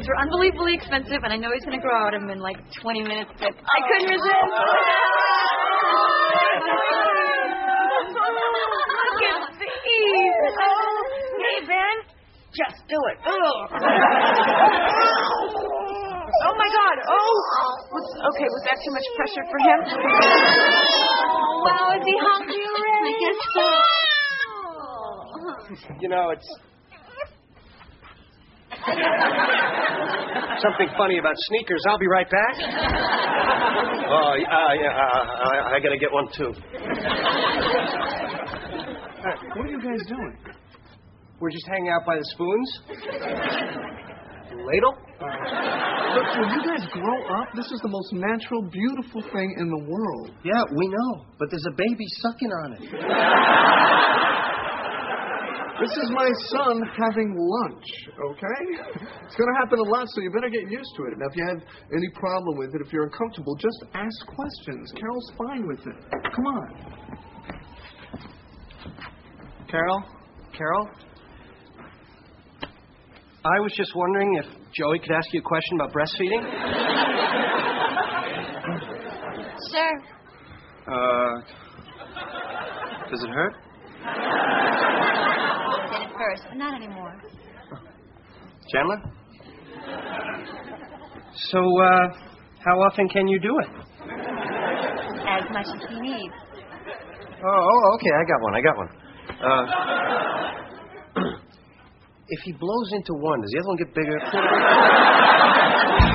These were unbelievably expensive, and I know he's going to grow out of them in like 20 minutes, but I couldn't resist. Look at these. Hey, Ben, just do it. Oh, my God. Was that too much pressure for him? Wow, is he hungry already? I guess so. You know, it's something funny about sneakers. I'll be right back. I got to get one, too. What are you guys doing? We're just hanging out by the spoons. Ladle? Look, when you guys grow up, this is the most natural, beautiful thing in the world. Yeah, we know, but there's a baby sucking on it. This is my son having lunch, okay? It's going to happen a lot, so you better get used to it. Now, if you have any problem with it, if you're uncomfortable, just ask questions. Carol's fine with it. Come on. Carol? I was just wondering if Joey could ask you a question about breastfeeding. Sure. Does it hurt? I did it first, but not anymore. Chandler? So, how often can you do it? As much as he needs. Oh, okay, I got one. If he blows into one, does the other one get bigger?